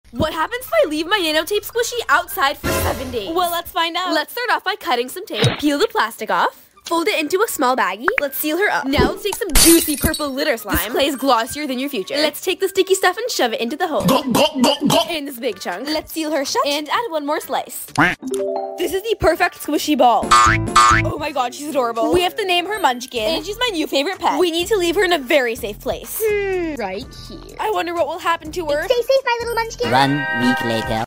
What happens if I leave my nanotape squishy outside for 7 days? Well, let's find out. Let's start off by cutting some tape. Peel the plastic off. Fold it into a small baggie. Let's seal her up. Now let's take some juicy purple glitter slime. This clay is glossier than your future. Let's take the sticky stuff and shove it into the hole. In this big chunk. Let's seal her shut. And add one more slice. This is the perfect squishy ball. Oh my god, she's adorable. We have to name her Munchkin. And she's my new favorite pet. We need to leave her in a very safe place. Right here. I wonder what will happen to her. Stay safe, my little Munchkin. 1 week later.